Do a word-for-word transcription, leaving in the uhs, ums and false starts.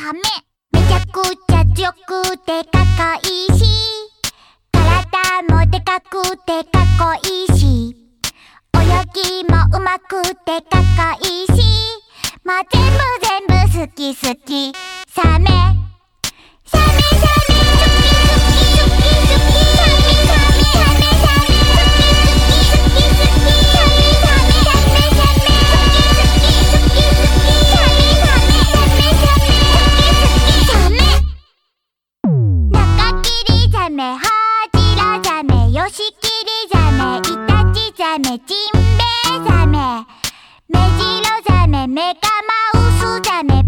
サメ。めちゃくちゃ強くてかっこいいし、体もでかくてかっこいいし、泳ぎもうまくてかっこいいし、まあ全部全部好き好き。サメサメサメ、好き好き好き好き好き。サメサメサメサメ、好き好き好き好き。サメサメサメサメ、好き好き好き好き。サメサメサメサメサメサメサメ、好き好き好き好き。サメ。中切りザメ、ハジラザメ、ヨシキリザメ、イタチザメ、ジンベエザメ、メジロザメ、メガマウスザメ、